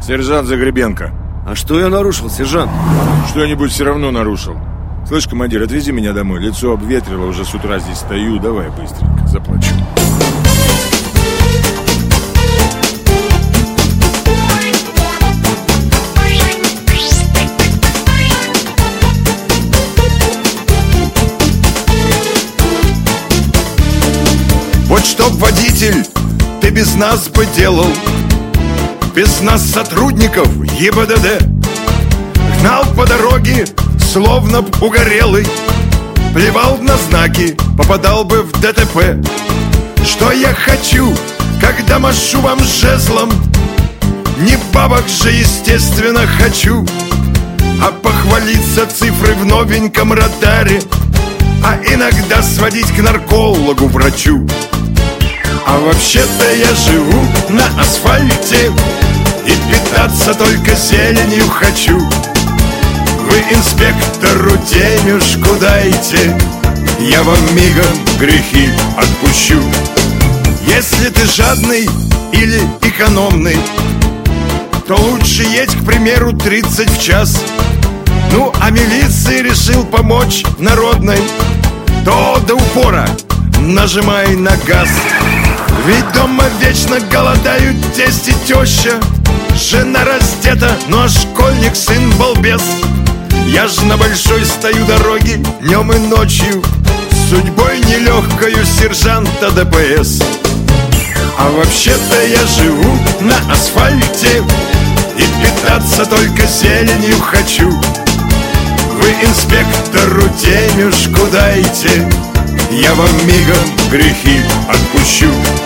Сержант Загребенко. А что я нарушил, сержант? Что-нибудь все равно нарушил. Слышь, командир, отвези меня домой. Лицо обветрило, уже с утра здесь стою. Давай быстренько, заплачу. Вот чтоб, водитель, ты без нас бы делал, без нас, сотрудников ГИБДД. Гнал по дороге, словно б угорелый, плевал на знаки, попадал бы в ДТП. Что я хочу, когда машу вам жезлом? Не бабок же, естественно, хочу, а похвалиться цифрой в новеньком радаре, а иногда сводить к наркологу, врачу. А вообще-то я живу на асфальте и питаться только зеленью хочу. Вы инспектору денежку дайте, я вам мигом грехи отпущу. Если ты жадный или экономный, то лучше едь, к примеру, 30 в час. Ну, а милиции решил помочь народной, то до упора нажимай на газ. Ведь дома вечно голодают тесть и теща, жена раздета, ну а школьник сын балбес. Я ж на большой стою дороге днем и ночью, судьбой нелегкою сержанта ДПС. А вообще-то я живу на асфальте и питаться только зеленью хочу. Вы инспектору денежку дайте, я вам мигом грехи отпущу.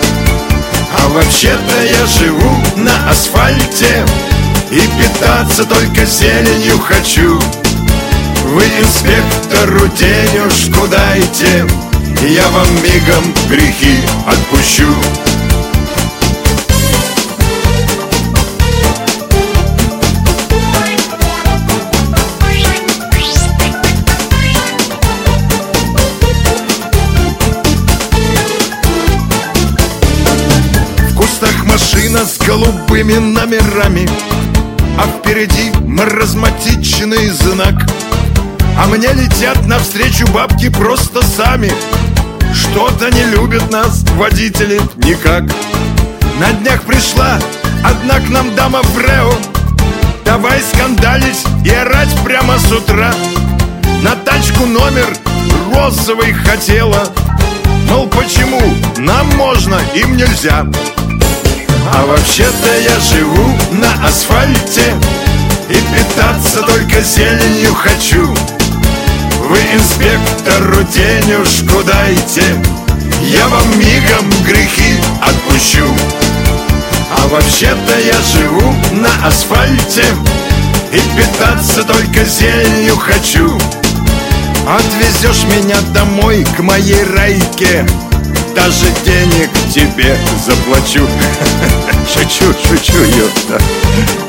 А вообще-то я живу на асфальте и питаться только зеленью хочу. Вы инспектору денежку дайте, я вам мигом грехи отпущу. Машина с голубыми номерами, а впереди маразматичный знак. А мне летят навстречу бабки просто сами. Что-то не любят нас водители никак. На днях пришла одна к нам дама в РЭО, давай скандалить и орать прямо с утра. На тачку номер розовый хотела, мол, почему нам можно, им нельзя. А вообще-то я живу на асфальте и питаться только зеленью хочу. Вы инспектору денежку дайте, я вам мигом грехи отпущу. А вообще-то я живу на асфальте и питаться только зеленью хочу. Отвезешь меня домой к моей райке, даже денег тебе заплачу. Шучу, ёпта.